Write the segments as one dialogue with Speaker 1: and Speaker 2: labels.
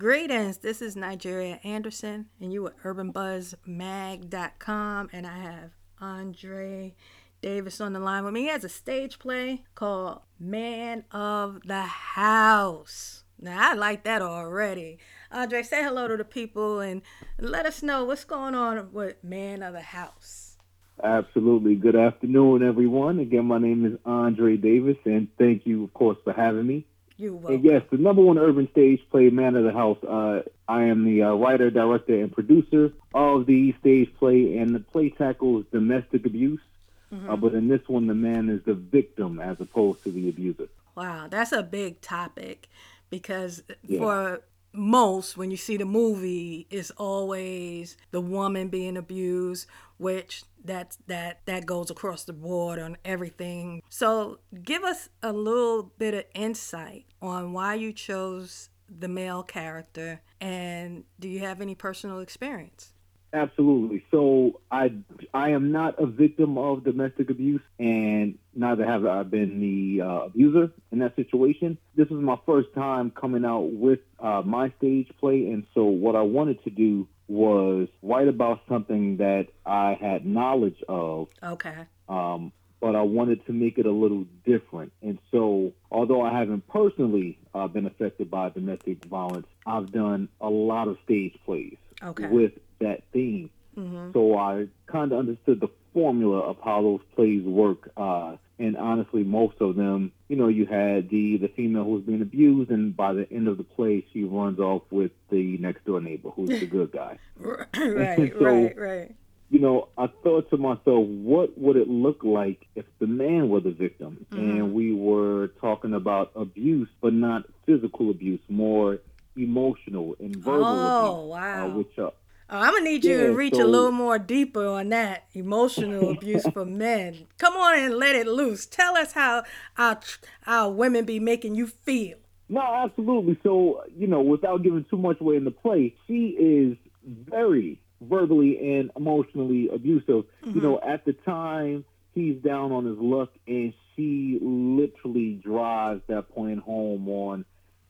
Speaker 1: Greetings, this is Nigeria Anderson, and you at urbanbuzzmag.com, and I have Andre Davis on the line with me. He has a stage play called Man of the House. Now, I like that already. Andre, say hello to the people and let us know what's going on with Man of the House.
Speaker 2: Absolutely. Good afternoon, everyone. Again, my name is Andre Davis, and thank you, of course, for having me.
Speaker 1: You're welcome.
Speaker 2: And yes, the number one urban stage play, Man of the House. I am the writer, director, and producer of the stage play, and the play tackles domestic abuse. But in this one, the man is the victim as opposed to the abuser.
Speaker 1: Wow, that's a big topic because
Speaker 2: Yeah.
Speaker 1: for most, when you see the movie, it's always the woman being abused, which that goes across the board on everything. So give us a little bit of insight on why you chose the male character, and do you have any personal experience?
Speaker 2: Absolutely. So I am not a victim of domestic abuse, and neither have I been the abuser in that situation. This was my first time coming out with my stage play, and so what I wanted to do was write about something that I had knowledge of.
Speaker 1: Okay.
Speaker 2: But I wanted to make it a little different. And so, although I haven't personally been affected by domestic violence, I've done a lot of stage plays with that theme. So I kind of understood the formula of how those plays work. And honestly, most of them, you had the female who's being abused, and by the end of the play, she runs off with the next door neighbor who's the good guy.
Speaker 1: Right.
Speaker 2: I thought to myself, what would it look like if the man were the victim? And we were talking about abuse, but not physical abuse, more emotional and verbal abuse.
Speaker 1: Wow. I'm going to need you to reach a little more deeper on that emotional abuse for men. Come on and let it loose. Tell us how our women be making you feel.
Speaker 2: No, absolutely. So, without giving too much away in the play, she is very verbally and emotionally abusive. At the time, he's down on his luck, and she literally drives that point home on,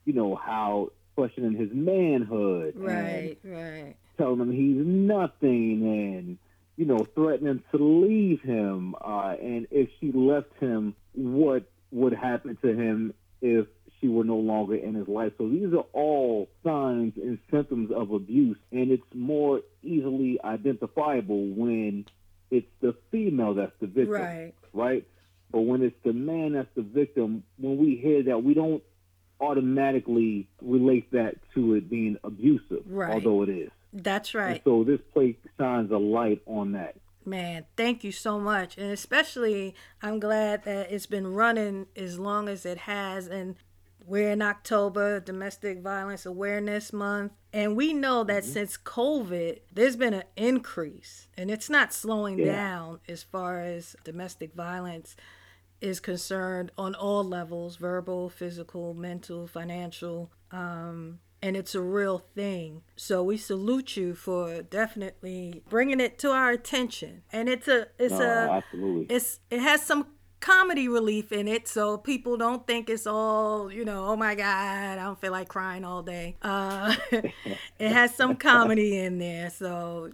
Speaker 2: how questioning his manhood.
Speaker 1: Right.
Speaker 2: Telling him he's nothing, and, threatening to leave him. And if she left him, what would happen to him if she were no longer in his life? So these are all signs and symptoms of abuse, and it's more easily identifiable when it's the female that's the victim, right? But when it's the man that's the victim, when we hear that, we don't automatically relate that to it being abusive, although it is.
Speaker 1: That's right.
Speaker 2: And so this play shines a light on that.
Speaker 1: Man, thank you so much. And especially, I'm glad that it's been running as long as it has. And we're in October, Domestic Violence Awareness Month. And we know that since COVID, there's been an increase. And it's not slowing down as far as domestic violence is concerned on all levels: verbal, physical, mental, financial. And it's a real thing. So we salute you for definitely bringing it to our attention. And
Speaker 2: Absolutely.
Speaker 1: it has some comedy relief in it, so people don't think it's all, oh my God, I don't feel like crying all day. It has some comedy in there, so.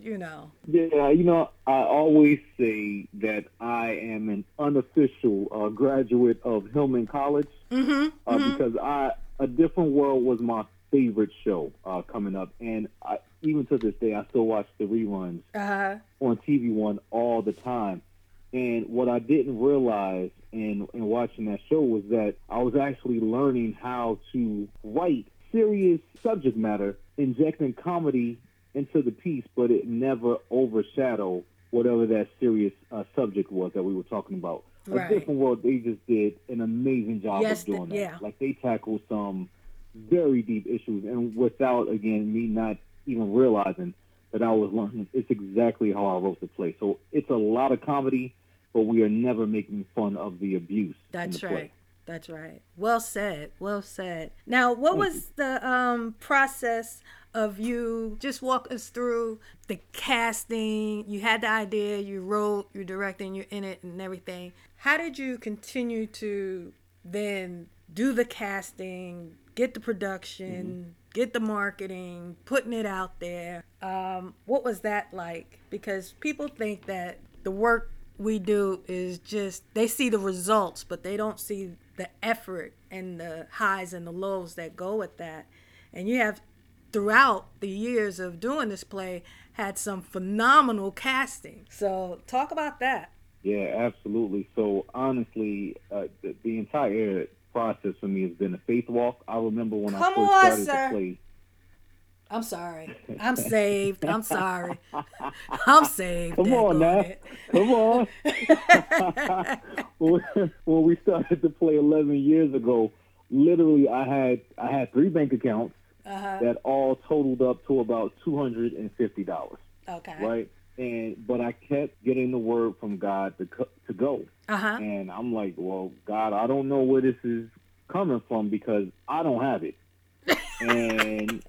Speaker 2: Yeah, I always say that I am an unofficial graduate of Hillman College because A Different World was my favorite show coming up, and even to this day I still watch the reruns on TV One all the time. And what I didn't realize in watching that show was that I was actually learning how to write serious subject matter, injecting comedy into the piece, but it never overshadowed whatever that serious subject was that we were talking about. A Different World, they just did an amazing job of doing that.
Speaker 1: Yeah.
Speaker 2: Like, they tackled some very deep issues, and without, again, me not even realizing that I was learning, it's exactly how I wrote the play. So it's a lot of comedy, but we are never making fun of the abuse.
Speaker 1: That's
Speaker 2: in the play.
Speaker 1: That's right. Well said. Now, what was the process of you? Just walk us through the casting. You had the idea, you wrote, you're directing, you're in it and everything. How did you continue to then do the casting, get the production, get the marketing, putting it out there. What was that like? Because people think that the work we do is just, they see the results, but they don't see the effort and the highs and the lows that go with that. And you have, throughout the years of doing this play, had some phenomenal casting. So talk about that.
Speaker 2: Yeah, absolutely. So honestly, the entire process for me has been a faith walk. I remember when I
Speaker 1: Come
Speaker 2: first
Speaker 1: on,
Speaker 2: started to
Speaker 1: sir.
Speaker 2: play.
Speaker 1: I'm sorry. I'm saved. I'm sorry. I'm saved.
Speaker 2: Come on now.
Speaker 1: It.
Speaker 2: Come on. When we started to play 11 years ago, literally I had 3 bank accounts that all totaled up to about $250.
Speaker 1: Okay.
Speaker 2: Right? But I kept getting the word from God to go. And I'm like, well, God, I don't know where this is coming from because I don't have it. And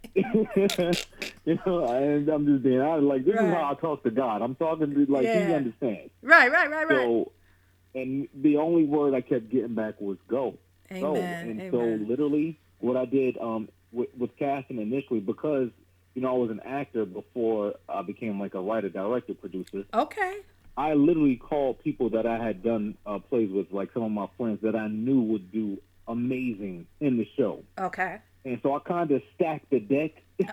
Speaker 2: and I'm just being honest, like, this is how I talk to God. I'm talking to, like, he understands.
Speaker 1: Right.
Speaker 2: So, and the only word I kept getting back was go.
Speaker 1: Amen.
Speaker 2: Go. And
Speaker 1: Amen.
Speaker 2: so literally what I did with casting initially, because I was an actor before I became like a writer, director, producer.
Speaker 1: Okay.
Speaker 2: I literally called people that I had done plays with, like some of my friends that I knew would do amazing in the show.
Speaker 1: Okay.
Speaker 2: And so I kind of stacked the deck.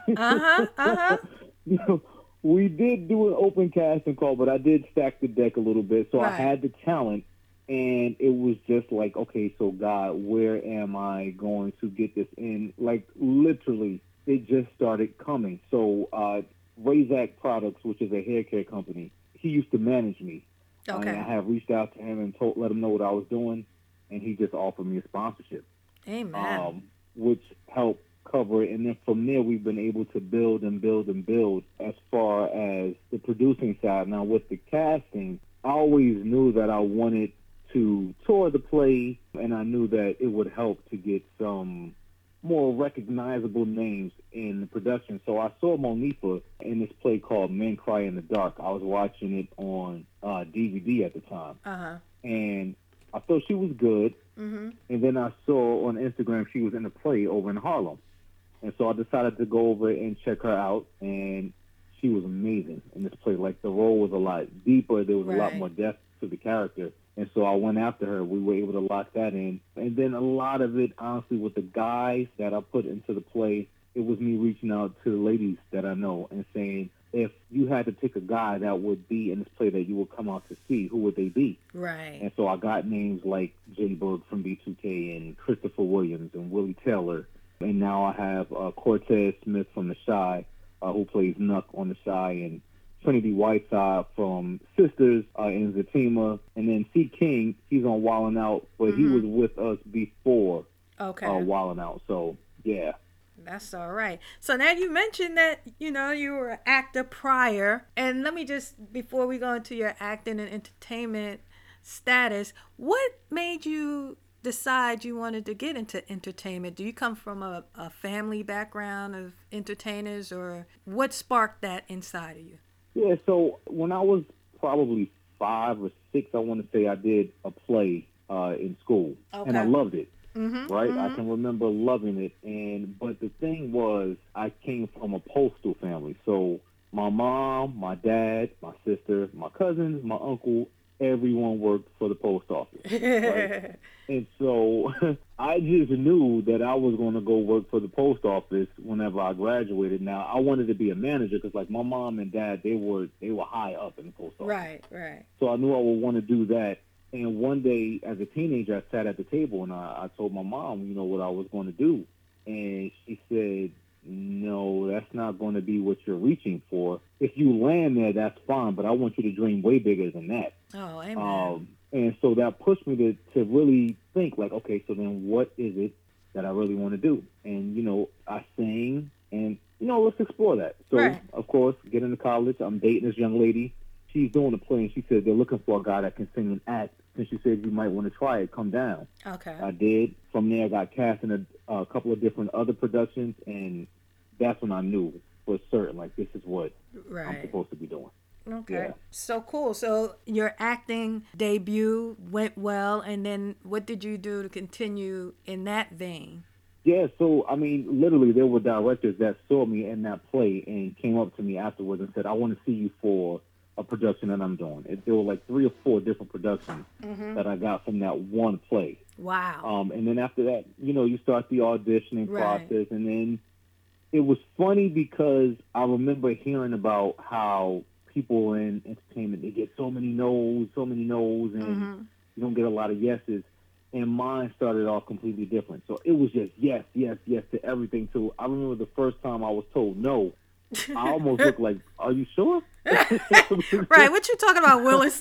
Speaker 1: Uh-huh.
Speaker 2: We did do an open casting call, but I did stack the deck a little bit. So I had the talent, and it was just like, okay, so God, where am I going to get this in? Like, literally, it just started coming. So Razak Products, which is a hair care company, he used to manage me.
Speaker 1: Okay.
Speaker 2: And I have reached out to him and let him know what I was doing, and he just offered me a sponsorship.
Speaker 1: Amen.
Speaker 2: Which helped cover it. And then from there, we've been able to build and build and build as far as the producing side. Now, with the casting, I always knew that I wanted to tour the play, and I knew that it would help to get some more recognizable names in the production. So I saw Monifa in this play called Men Cry in the Dark. I was watching it on DVD at the time. And I thought she was good. And then I saw on Instagram she was in a play over in Harlem. And so I decided to go over and check her out, and she was amazing in this play. Like, the role was a lot deeper. There was a lot more depth to the character. And so I went after her. We were able to lock that in. And then a lot of it, honestly, with the guys that I put into the play, it was me reaching out to the ladies that I know and saying, if you had to pick a guy that would be in this play that you would come out to see, who would they be?
Speaker 1: Right.
Speaker 2: And so I got names like Jay Berg from B2K and Christopher Williams and Willie Taylor. And now I have Cortez Smith from The Chi, who plays Nuck on The Chi, and Trinity Whiteside from Sisters in Zatima. And then C. King, he's on Wildin' Out, but he was with us before Wildin' Out. So, yeah.
Speaker 1: That's all right. So now you mentioned that, you were an actor prior. And let me just, before we go into your acting and entertainment status, what made you decide you wanted to get into entertainment? Do you come from a family background of entertainers, or what sparked that inside of you?
Speaker 2: Yeah, so when I was probably 5 or 6, I want to say I did a play in school. And I loved it. I can remember loving it. But the thing was, I came from a postal family. So my mom, my dad, my sister, my cousins, my uncle, everyone worked for the post office. Right? And so I just knew that I was going to go work for the post office whenever I graduated. Now, I wanted to be a manager because, like, my mom and dad, they were high up in the post office.
Speaker 1: Right.
Speaker 2: So I knew I would want to do that. And one day, as a teenager, I sat at the table and I told my mom, what I was going to do. And she said, no, that's not going to be what you're reaching for. If you land there, that's fine, but I want you to dream way bigger than that.
Speaker 1: Oh, amen.
Speaker 2: And so that pushed me to really think, like, okay, so then what is it that I really want to do? And, I sing, and, let's explore that. So, of course, get into college. I'm dating this young lady. She's doing a play, and she said they're looking for a guy that can sing and act. And she said, you might want to try it. Come down.
Speaker 1: Okay.
Speaker 2: I did. From there, I got cast in a couple of different other productions, and that's when I knew for certain, like, this is what I'm supposed to be doing.
Speaker 1: Okay.
Speaker 2: Yeah.
Speaker 1: So cool. So your acting debut went well, and then what did you do to continue in that vein?
Speaker 2: Yeah, so I mean, literally, there were directors that saw me in that play and came up to me afterwards and said, "I want to see you for a production that I'm doing." There were like 3 or 4 different productions that I got from that one play.
Speaker 1: Wow.
Speaker 2: And then after that, you start the auditioning
Speaker 1: Right.
Speaker 2: process, and then it was funny because I remember hearing about how people in entertainment, they get so many no's, and you don't get a lot of yeses. And mine started off completely different. So it was just yes, yes, yes to everything. So I remember the first time I was told no, I almost looked like, "Are you sure?"
Speaker 1: Right. What you talking about, Willis?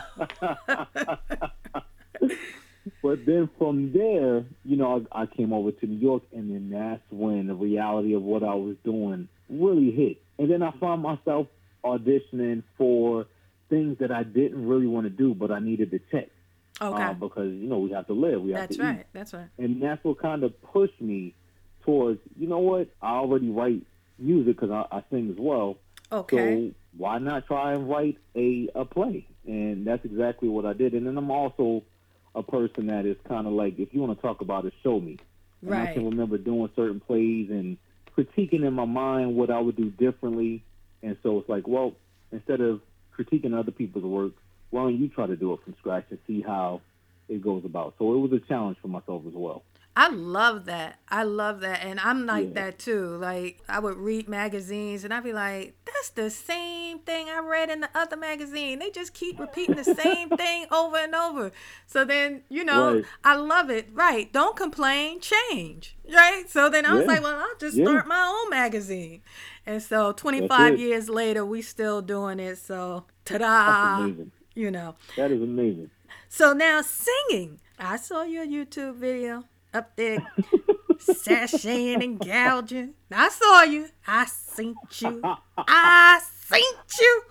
Speaker 2: But then from there, I came over to New York, and then that's when the reality of what I was doing really hit. And then I found myself auditioning for things that I didn't really want to do, but I needed to check.
Speaker 1: Okay.
Speaker 2: Because, we have to live, we have
Speaker 1: That's
Speaker 2: to
Speaker 1: right.
Speaker 2: eat.
Speaker 1: That's right.
Speaker 2: And that's what kind of pushed me towards, you know what, I already write music because I sing as well.
Speaker 1: Okay.
Speaker 2: So why not try and write a play? And that's exactly what I did. And then I'm also a person that is kind of like, if you want to talk about it, show me. And I can
Speaker 1: Right.
Speaker 2: remember doing certain plays and critiquing in my mind what I would do differently. And so it's like, well, instead of critiquing other people's work, why don't you try to do it from scratch and see how it goes about? So it was a challenge for myself as well.
Speaker 1: I love that. I love that. And I'm like
Speaker 2: Yeah.
Speaker 1: that too. Like, I would read magazines and I'd be like, that's the same thing I read in the other magazine. They just keep repeating the same thing over and over. So then,
Speaker 2: Right.
Speaker 1: I love it. Right. Don't complain, change. Right. So then I was
Speaker 2: Yeah.
Speaker 1: like, well, I'll just
Speaker 2: Yeah.
Speaker 1: start my own magazine. And so
Speaker 2: That's
Speaker 1: 25
Speaker 2: it.
Speaker 1: years later, we still doing it. So ta
Speaker 2: That's
Speaker 1: da,
Speaker 2: amazing.
Speaker 1: you know.
Speaker 2: That is amazing.
Speaker 1: So now singing. I saw your YouTube video up there sashaying and gouging. I saw you. I seen you. I seen you.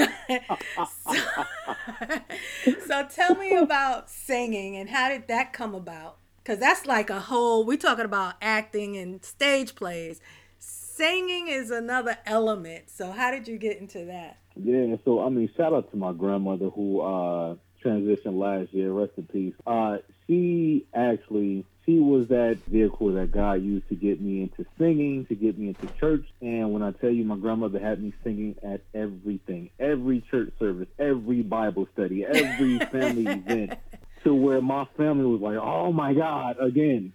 Speaker 1: so tell me about singing and how did that come about? Because that's like a whole, we're talking about acting and stage plays. Singing is another element. So how did you get into that?
Speaker 2: Yeah, so I mean, shout out to my grandmother who transitioned last year. Rest in peace. She was that vehicle that God used to get me into singing, to get me into church. And when I tell you, my grandmother had me singing at everything, every church service, every Bible study, every family event, to where my family was like, "Oh my God, again."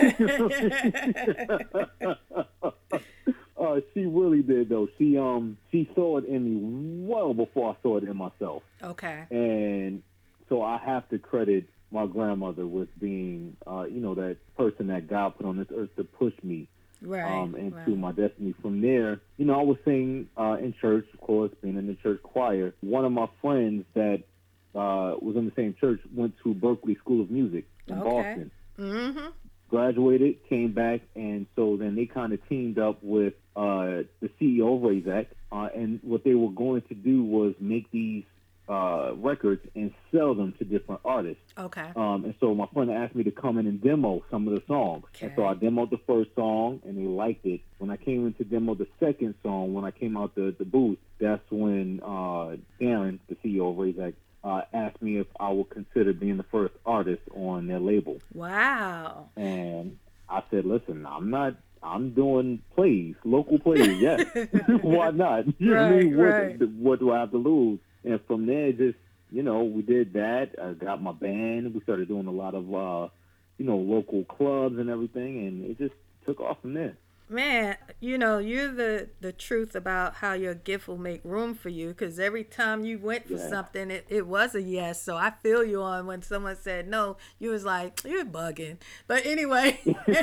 Speaker 2: She really did though. She saw it in me well before I saw it in myself.
Speaker 1: Okay.
Speaker 2: And so I have to credit my grandmother with being, that person that God put on this earth to push me
Speaker 1: Right.
Speaker 2: into
Speaker 1: Right.
Speaker 2: my destiny. From there, I was singing in church, of course, being in the church choir. One of my friends that was in the same church went to Berklee School of Music in
Speaker 1: Okay.
Speaker 2: Boston.
Speaker 1: Mm-hmm.
Speaker 2: Graduated, came back, and so then they kind of teamed up with the CEO of Razak, and what they were going to do was make these records and sell them to different artists.
Speaker 1: Okay.
Speaker 2: And so my friend asked me to come in and demo some of the songs.
Speaker 1: Okay.
Speaker 2: And so I demoed the first song, and they liked it. When I came in to demo the second song, when I came out the booth, that's when Darren, the CEO of Razak, asked me if I would consider being the first artist on their label.
Speaker 1: Wow.
Speaker 2: And I said, listen, I'm doing plays, local plays, yes. Why not? You know what I mean?
Speaker 1: Right.
Speaker 2: What do I have to lose? And from there, just, we did that. I got my band. We started doing a lot of, local clubs and everything, and it just took off from there.
Speaker 1: Man, you're the truth about how your gift will make room for you because every time you went for
Speaker 2: Yeah.
Speaker 1: something, it was a yes. So I feel you on when someone said no, you was like, you're bugging. But anyway,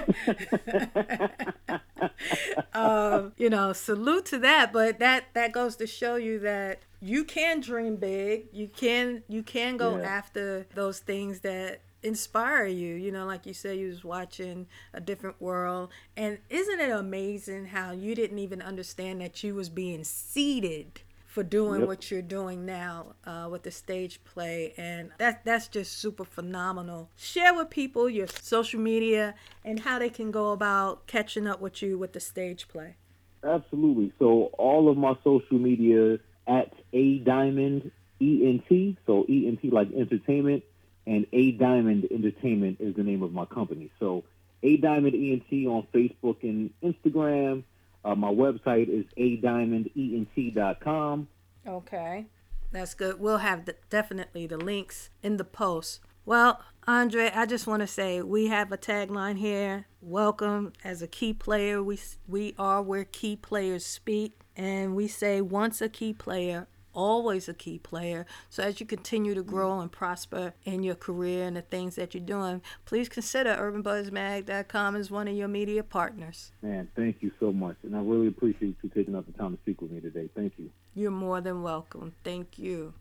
Speaker 1: salute to that. But that goes to show you that you can dream big. You can go
Speaker 2: Yeah.
Speaker 1: after those things that inspire you. Like you said, you was watching A Different World. And isn't it amazing how you didn't even understand that you was being seeded for doing
Speaker 2: Yep.
Speaker 1: what you're doing now with the stage play? And that's just super phenomenal. Share with people your social media and how they can go about catching up with you with the stage play.
Speaker 2: Absolutely. So all of my social media at A Diamond ENT. So ENT like entertainment, and A Diamond Entertainment is the name of my company. So A Diamond ENT on Facebook and Instagram. My website is adiamondent.com.
Speaker 1: Okay, that's good. We'll have definitely the links in the post. Well, Andre, I just want to say we have a tagline here. Welcome as a key player. We are where key players speak, and we say once a key player, always a key player. So as you continue to grow and prosper in your career and the things that you're doing, please consider urbanbuzzmag.com as one of your media partners.
Speaker 2: Man, thank you so much. And I really appreciate you taking up the time to speak with me today. Thank you.
Speaker 1: You're more than welcome. Thank you.